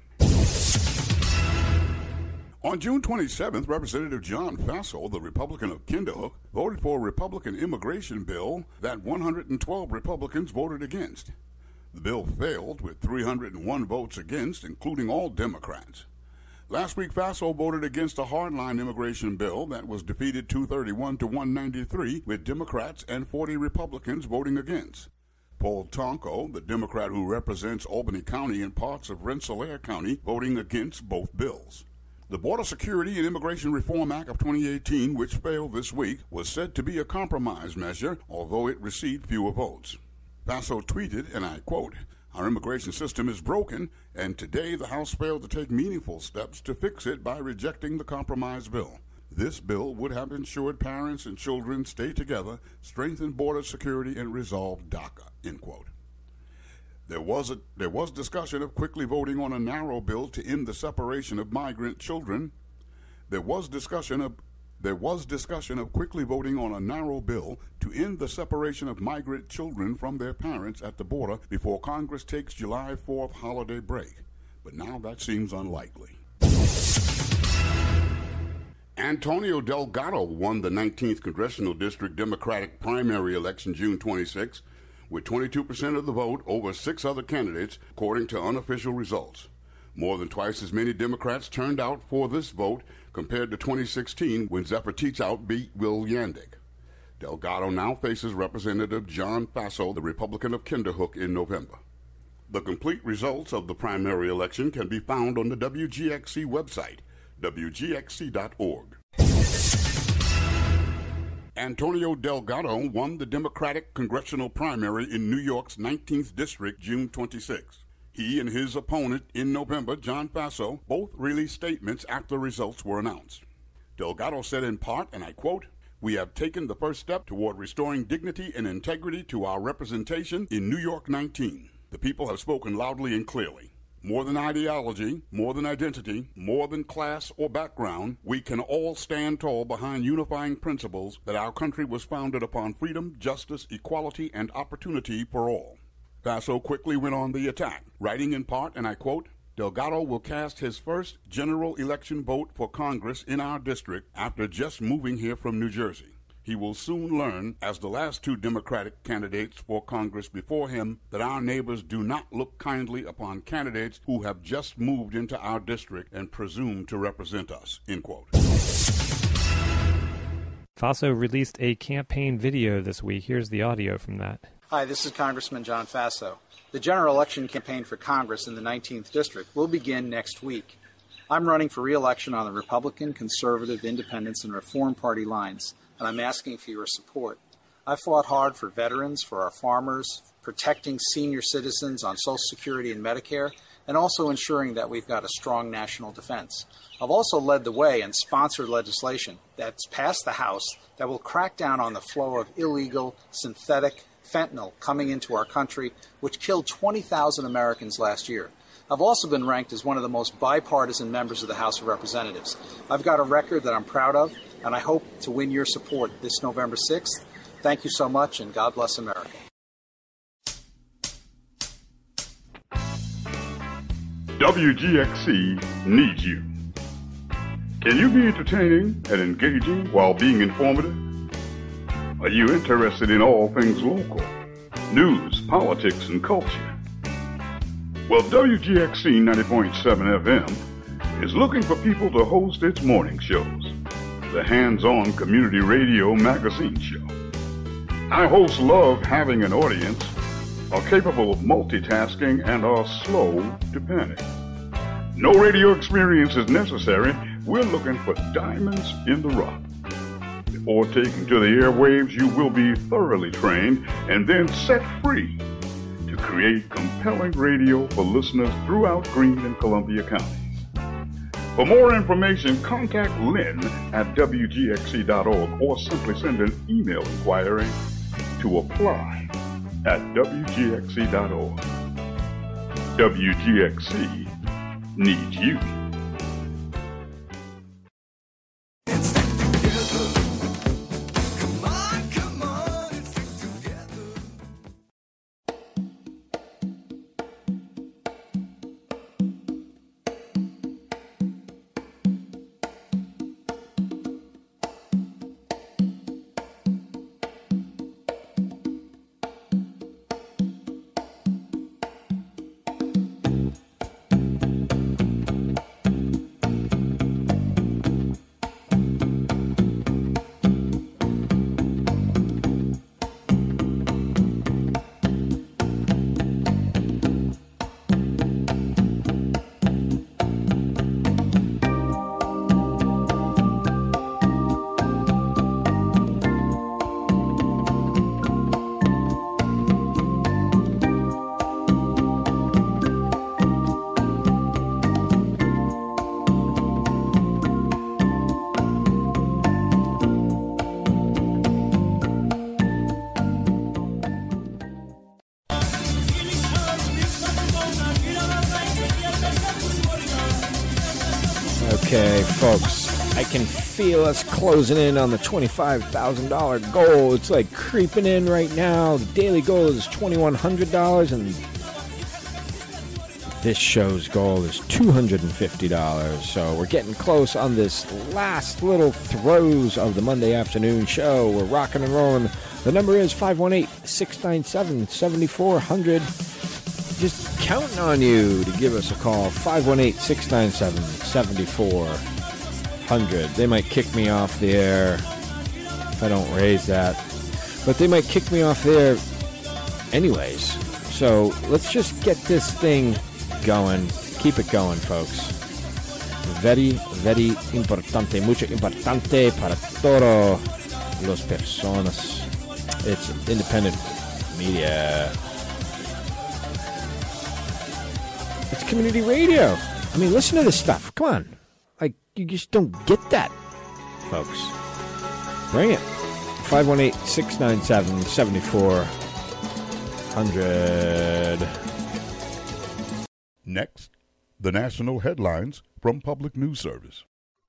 On June twenty-seventh, Representative John Faso, the Republican of Kinderhook, voted for a Republican immigration bill that one hundred twelve Republicans voted against. The bill failed with three hundred one votes against, including all Democrats. Last week, Faso voted against a hardline immigration bill that was defeated two thirty-one to one ninety-three, with Democrats and forty Republicans voting against. Paul Tonko, the Democrat who represents Albany County and parts of Rensselaer County, voting against both bills. The Border Security and Immigration Reform Act of twenty eighteen, which failed this week, was said to be a compromise measure, although it received fewer votes. Faso tweeted, and I quote, "Our immigration system is broken, and today the House failed to take meaningful steps to fix it by rejecting the compromise bill. This bill would have ensured parents and children stay together, strengthen border security, and resolve DACA," end quote. There was, a, there was discussion of quickly voting on a narrow bill to end the separation of migrant children. There was discussion of There was discussion of quickly voting on a narrow bill to end the separation of migrant children from their parents at the border before Congress takes July fourth holiday break. But now that seems unlikely. Antonio Delgado won the nineteenth Congressional District Democratic primary election June twenty-sixth with twenty-two percent of the vote over six other candidates, according to unofficial results. More than twice as many Democrats turned out for this vote compared to twenty sixteen, when Zephyr Teachout beat Will Yandick. Delgado now faces Representative John Faso, the Republican of Kinderhook, in November. The complete results of the primary election can be found on the W G X C website, W G X C dot org. Antonio Delgado won the Democratic congressional primary in New York's nineteenth District June twenty-sixth. He and his opponent in November, John Faso, both released statements after results were announced. Delgado said in part, and I quote, "We have taken the first step toward restoring dignity and integrity to our representation in New York nineteen. The people have spoken loudly and clearly. More than ideology, more than identity, more than class or background, we can all stand tall behind unifying principles that our country was founded upon: freedom, justice, equality, and opportunity for all." Faso quickly went on the attack, writing in part, and I quote, "Delgado will cast his first general election vote for Congress in our district after just moving here from New Jersey. He will soon learn, as the last two Democratic candidates for Congress before him, that our neighbors do not look kindly upon candidates who have just moved into our district and presume to represent us," end quote. Faso released a campaign video this week. Here's the audio from that. Hi, this is Congressman John Faso. The general election campaign for Congress in the nineteenth District will begin next week. I'm running for re-election on the Republican, Conservative, Independents, and Reform Party lines, and I'm asking for your support. I fought hard for veterans, for our farmers, protecting senior citizens on Social Security and Medicare, and also ensuring that we've got a strong national defense. I've also led the way and sponsored legislation that's passed the House that will crack down on the flow of illegal, synthetic fentanyl coming into our country, which killed twenty thousand Americans last year. I've also been ranked as one of the most bipartisan members of the House of Representatives. I've got a record that I'm proud of, and I hope to win your support this November sixth. Thank you so much, and God bless America. W G X C needs you. Can you be entertaining and engaging while being informative? Are you interested in all things local? News, politics, and culture? Well, W G X C ninety point seven F M is looking for people to host its morning shows, the hands-on community radio magazine show. Our hosts love having an audience, are capable of multitasking, and are slow to panic. No radio experience is necessary. We're looking for diamonds in the rough. Before taking to the airwaves, you will be thoroughly trained and then set free to create compelling radio for listeners throughout Greene and Columbia counties. For more information, contact Lynn at W G X C dot org or simply send an email inquiry to apply at W G X C dot org. W G X C needs you. Okay, folks, I can feel us closing in on the twenty-five thousand dollars goal. It's like creeping in right now. The daily goal is twenty-one hundred dollars, and this show's goal is two hundred fifty dollars. So we're getting close on this last little throes of the Monday afternoon show. We're rocking and rolling. The number is five one eight, six nine seven, seven four zero zero. Just counting on you to give us a call. five one eight, six nine seven, seven four zero zero. They might kick me off the air if I don't raise that. But they might kick me off the air anyways. So let's just get this thing going. Keep it going, folks. Very, very importante. Mucho importante para todos los personas. It's independent media. It's community radio. I mean, listen to this stuff. Come on. Like, you just don't get that, folks. Bring it. five one eight, six nine seven, seven four zero zero. Next, the national headlines from Public News Service.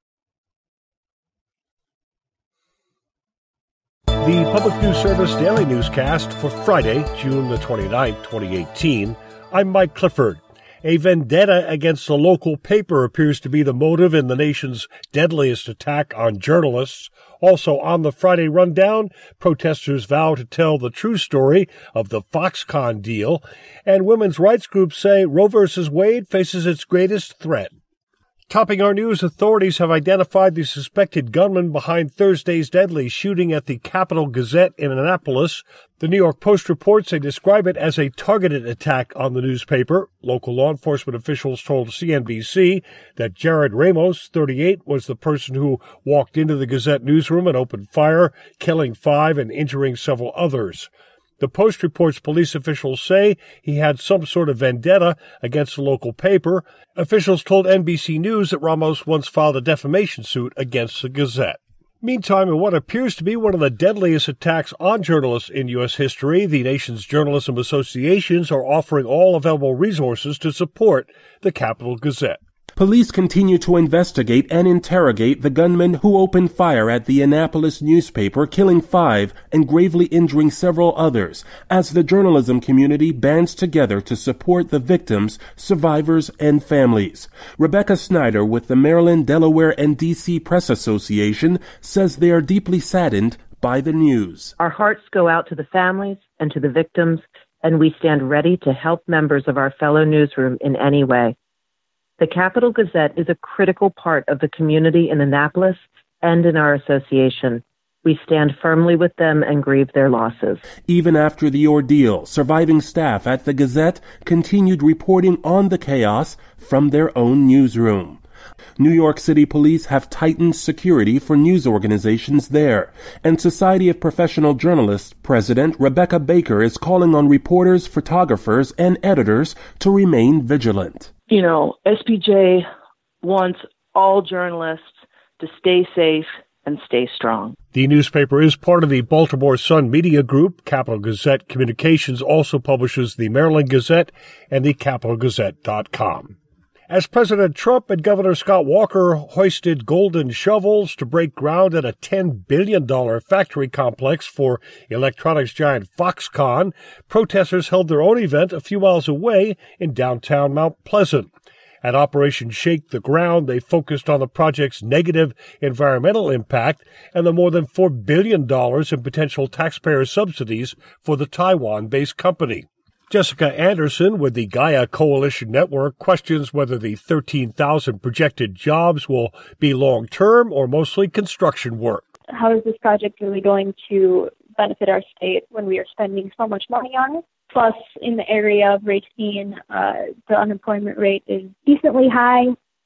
The Public News Service Daily Newscast for Friday, June the twenty-ninth, twenty eighteen. I'm Mike Clifford. A vendetta against a local paper appears to be the motive in the nation's deadliest attack on journalists. Also on the Friday rundown, protesters vow to tell the true story of the Foxconn deal, and women's rights groups say Roe versus Wade faces its greatest threat. Topping our news, authorities have identified the suspected gunman behind Thursday's deadly shooting at the Capital Gazette in Annapolis. The New York Post reports they describe it as a targeted attack on the newspaper. Local law enforcement officials told C N B C that Jared Ramos, thirty-eight, was the person who walked into the Gazette newsroom and opened fire, killing five and injuring several others. The Post reports police officials say he had some sort of vendetta against the local paper. Officials told N B C News that Ramos once filed a defamation suit against the Gazette. Meantime, in what appears to be one of the deadliest attacks on journalists in U S history, the nation's journalism associations are offering all available resources to support the Capital Gazette. Police continue to investigate and interrogate the gunman who opened fire at the Annapolis newspaper, killing five and gravely injuring several others, as the journalism community bands together to support the victims, survivors, and families. Rebecca Snyder with the Maryland, Delaware, and D C Press Association says they are deeply saddened by the news. Our hearts go out to the families and to the victims, and we stand ready to help members of our fellow newsroom in any way. The Capital Gazette is a critical part of the community in Annapolis and in our association. We stand firmly with them and grieve their losses. Even after the ordeal, surviving staff at the Gazette continued reporting on the chaos from their own newsroom. New York City police have tightened security for news organizations there, and Society of Professional Journalists President Rebecca Baker is calling on reporters, photographers, and editors to remain vigilant. You know, S P J wants all journalists to stay safe and stay strong. The newspaper is part of the Baltimore Sun Media Group. Capital Gazette Communications also publishes the Maryland Gazette and the capital gazette dot com. As President Trump and Governor Scott Walker hoisted golden shovels to break ground at a ten billion dollars factory complex for electronics giant Foxconn, protesters held their own event a few miles away in downtown Mount Pleasant. At Operation Shake the Ground, they focused on the project's negative environmental impact and the more than four billion dollars in potential taxpayer subsidies for the Taiwan-based company. Jessica Anderson with the Gaia Coalition Network questions whether the thirteen thousand projected jobs will be long-term or mostly construction work. How is this project really going to benefit our state when we are spending so much money on it? Plus, in the area of Racine, uh, the unemployment rate is decently high,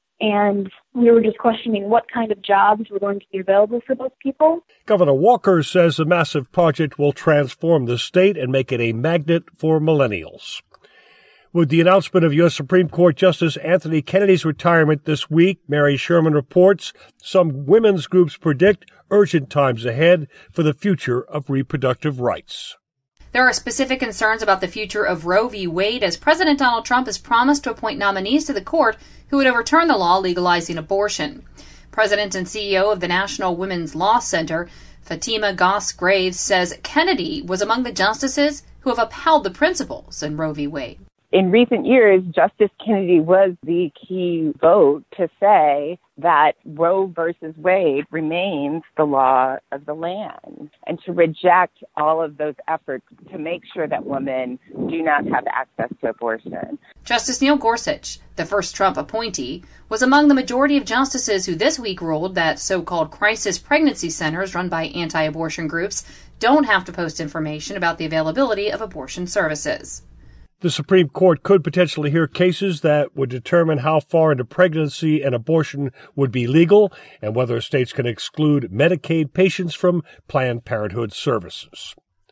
and we were just questioning what kind of jobs were going to be available for those people. Governor Walker says the massive project will transform the state and make it a magnet for millennials. With the announcement of U S Supreme Court Justice Anthony Kennedy's retirement this week, Mary Sherman reports some women's groups predict urgent times ahead for the future of reproductive rights. There are specific concerns about the future of Roe v. Wade as President Donald Trump has promised to appoint nominees to the court who would overturn the law legalizing abortion. President and C E O of the National Women's Law Center, Fatima Goss Graves, says Kennedy was among the justices who have upheld the principles in Roe v. Wade. In recent years, Justice Kennedy was the key vote to say that Roe versus Wade remains the law of the land, and to reject all of those efforts to make sure that women do not have access to abortion. Justice Neil Gorsuch, the first Trump appointee, was among the majority of justices who this week ruled that so-called crisis pregnancy centers run by anti-abortion groups don't have to post information about the availability of abortion services. The Supreme Court could potentially hear cases that would determine how far into pregnancy and abortion would be legal and whether states can exclude Medicaid patients from Planned Parenthood services.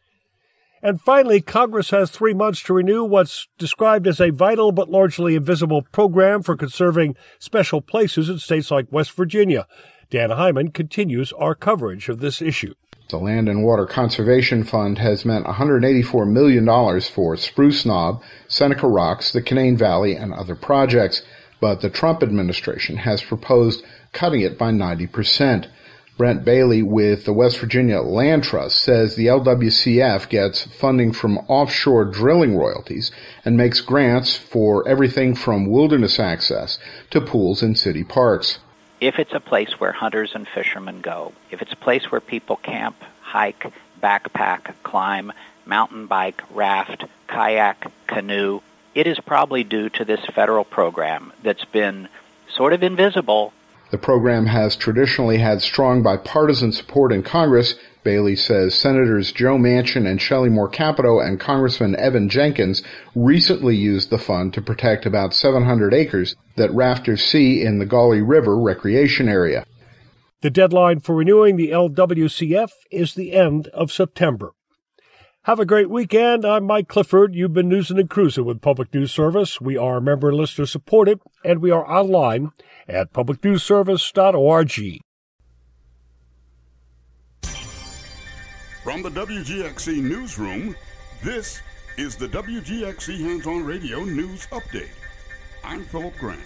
And finally, Congress has three months to renew what's described as a vital but largely invisible program for conserving special places in states like West Virginia. Dan Hyman continues our coverage of this issue. The Land and Water Conservation Fund has meant one hundred eighty-four million dollars for Spruce Knob, Seneca Rocks, the Canaan Valley, and other projects, but the Trump administration has proposed cutting it by ninety percent. Brent Bailey with the West Virginia Land Trust says the L W C F gets funding from offshore drilling royalties and makes grants for everything from wilderness access to pools in city parks. If it's a place where hunters and fishermen go, if it's a place where people camp, hike, backpack, climb, mountain bike, raft, kayak, canoe, it is probably due to this federal program that's been sort of invisible. The program has traditionally had strong bipartisan support in Congress. Bailey says Senators Joe Manchin and Shelley Moore Capito and Congressman Evan Jenkins recently used the fund to protect about seven hundred acres that rafters see in the Gauley River recreation area. The deadline for renewing the L W C F is the end of September. Have a great weekend. I'm Mike Clifford. You've been Newsin' and Cruisin' with Public News Service. We are member and listener supported, and we are online at public news service dot org. From the W G X C Newsroom, this is the W G X C Hands-On Radio News Update. I'm Philip Grant.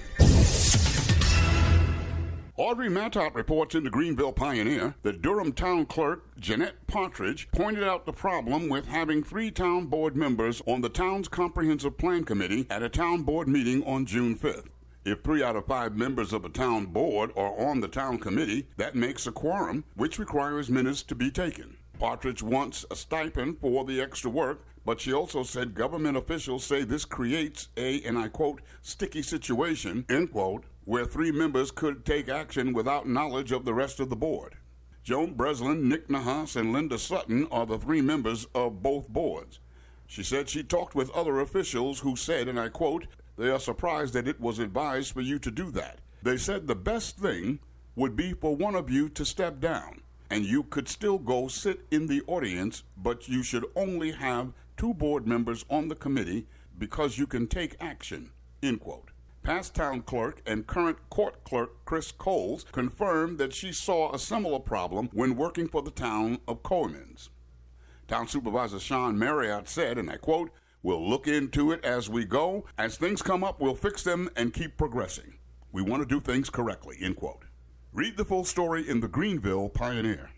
Audrey Mattot reports in the Greenville Pioneer that Durham Town Clerk Jeanette Partridge pointed out the problem with having three town board members on the town's Comprehensive Plan Committee at a town board meeting on June fifth. If three out of five members of a town board are on the town committee, that makes a quorum, which requires minutes to be taken. Partridge wants a stipend for the extra work, but she also said government officials say this creates a, and I quote, sticky situation, end quote, where three members could take action without knowledge of the rest of the board. Joan Breslin, Nick Nahas, and Linda Sutton are the three members of both boards. She said she talked with other officials who said, and I quote, they are surprised that it was advised for you to do that. They said the best thing would be for one of you to step down, and you could still go sit in the audience, but you should only have two board members on the committee because you can take action, end quote. Past town clerk and current court clerk Chris Coles confirmed that she saw a similar problem when working for the town of Coleman's. Town Supervisor Sean Marriott said, and I quote, we'll look into it as we go. As things come up, we'll fix them and keep progressing. We want to do things correctly, end quote. Read the full story in the Greenville Pioneer.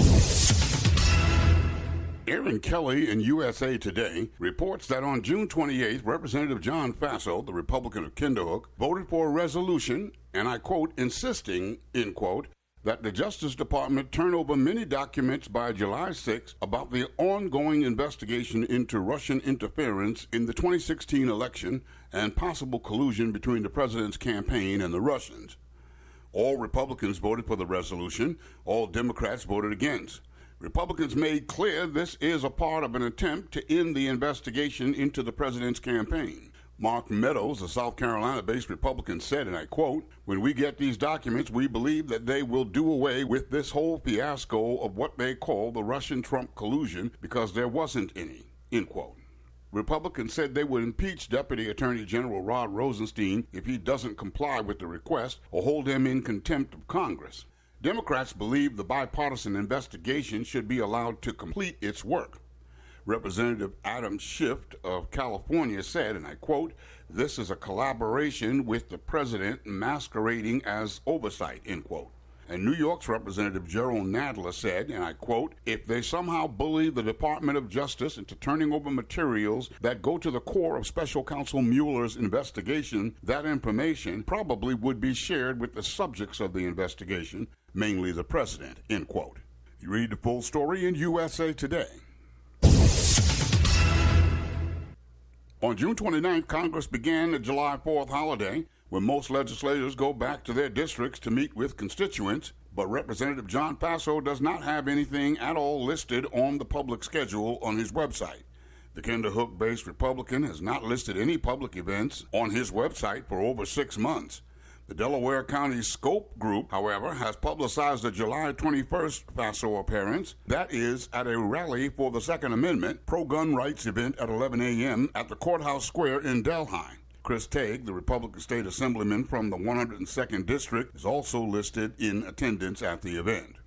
Aaron Kelly in U S A Today reports that on June twenty-eighth, Representative John Faso, the Republican of Kinderhook, voted for a resolution, and I quote, insisting, end quote, that the Justice Department turn over many documents by July sixth about the ongoing investigation into Russian interference in the twenty sixteen election and possible collusion between the president's campaign and the Russians. All Republicans voted for the resolution. All Democrats voted against. Republicans made clear this is a part of an attempt to end the investigation into the president's campaign. Mark Meadows, a South Carolina-based Republican, said, and I quote, when we get these documents, we believe that they will do away with this whole fiasco of what they call the Russian-Trump collusion because there wasn't any, end quote. Republicans said they would impeach Deputy Attorney General Rod Rosenstein if he doesn't comply with the request or hold him in contempt of Congress. Democrats believe the bipartisan investigation should be allowed to complete its work. Representative Adam Schiff of California said, and I quote, "This is a collaboration with the president masquerading as oversight," end quote. And New York's Representative Gerald Nadler said, and I quote, "If they somehow bully the Department of Justice into turning over materials that go to the core of Special Counsel Mueller's investigation, that information probably would be shared with the subjects of the investigation, mainly the president," end quote. You read the full story in U S A Today. On June twenty-ninth, Congress began the July fourth holiday, when most legislators go back to their districts to meet with constituents, but Representative John Faso does not have anything at all listed on the public schedule on his website. The Kinderhook-based Republican has not listed any public events on his website for over six months. The Delaware County Scope Group, however, has publicized a July twenty-first Faso appearance. That is at a rally for the Second Amendment pro-gun rights event at eleven a.m. at the Courthouse Square in Delhi. Chris Tague, the Republican state assemblyman from the one hundred second District, is also listed in attendance at the event.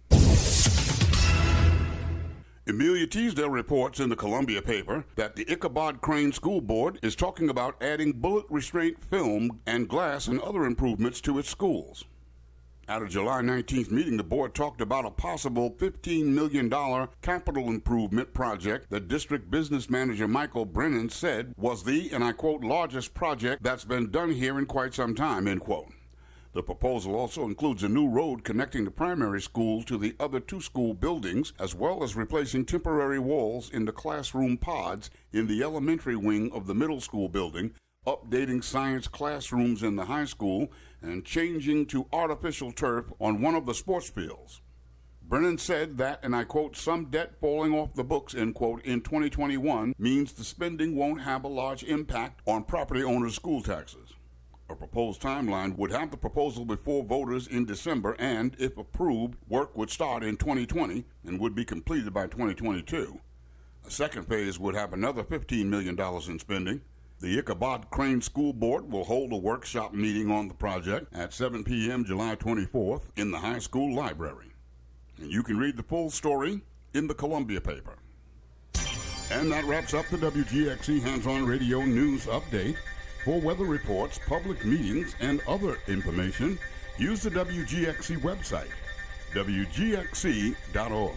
Amelia Teasdale reports in the Columbia paper that the Ichabod Crane School Board is talking about adding bullet restraint film and glass and other improvements to its schools. At a July nineteenth meeting, the board talked about a possible fifteen million dollars capital improvement project that District Business Manager Michael Brennan said was the, and I quote, "largest project that's been done here in quite some time," end quote. The proposal also includes a new road connecting the primary school to the other two school buildings, as well as replacing temporary walls in the classroom pods in the elementary wing of the middle school building, updating science classrooms in the high school, and changing to artificial turf on one of the sports fields. Brennan said that, and I quote, "some debt falling off the books," end quote, in twenty twenty-one means the spending won't have a large impact on property owners' school taxes. A proposed timeline would have the proposal before voters in December, and, if approved, work would start in twenty twenty and would be completed by twenty twenty-two. A second phase would have another fifteen million dollars in spending. The Ichabod Crane School Board will hold a workshop meeting on the project at seven p.m. July twenty-fourth in the high school library. And you can read the full story in the Columbia paper. And that wraps up the W G X C Hands-On Radio News Update. For weather reports, public meetings, and other information, use the W G X C website, W G X C dot org.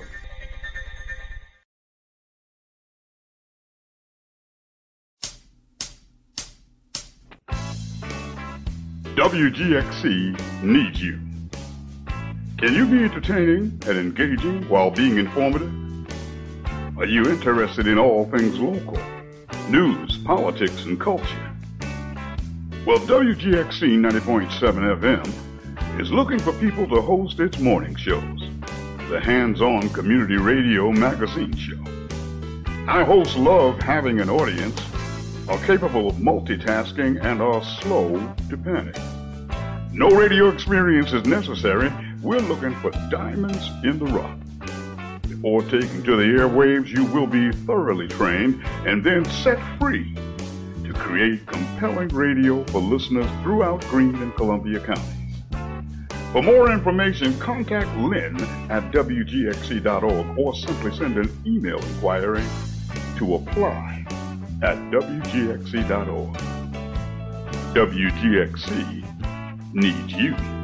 W G X C needs you. Can you be entertaining and engaging while being informative? Are you interested in all things local, news, politics, and culture? Well, W G X C ninety point seven F M is looking for people to host its morning shows, the Hands-On Community Radio magazine show. Our hosts love having an audience, are capable of multitasking, and are slow to panic. No radio experience is necessary. We're looking for diamonds in the rough. Before taking to the airwaves, you will be thoroughly trained and then set free to create compelling radio for listeners throughout Greene and Columbia counties. For more information, contact Lynn at W G X C dot org or simply send an email inquiry to apply at W G X C dot org. W G X C needs you.